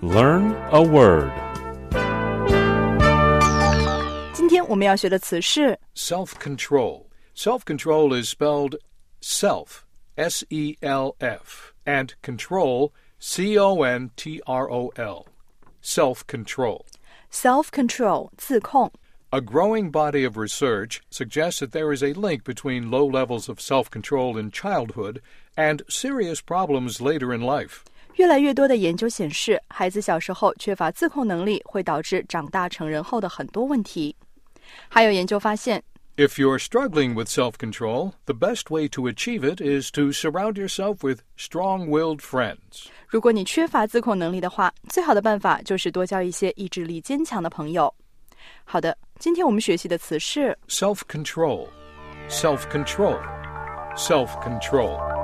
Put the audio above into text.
Learn a word. 今天我们要学的词是 Self-control. Self-control is spelled self, S-E-L-F, and control, C-O-N-T-R-O-L. Self-control. self-control 自控。 A growing body of research suggests that there is a link between low levels of self-control in childhood and serious problems later in life. 越来越多的研究显示，孩子小时候缺乏自控能力会导致长大成人后的很多问题。还有研究发现 If you're struggling with self-control, the best way to achieve it is to surround yourself with strong-willed friends. 如果你缺乏自控能力的话，最好的办法就是多交一些意志力坚强的朋友。好的，今天我们学习的词是 Self-control. Self-control. Self-control.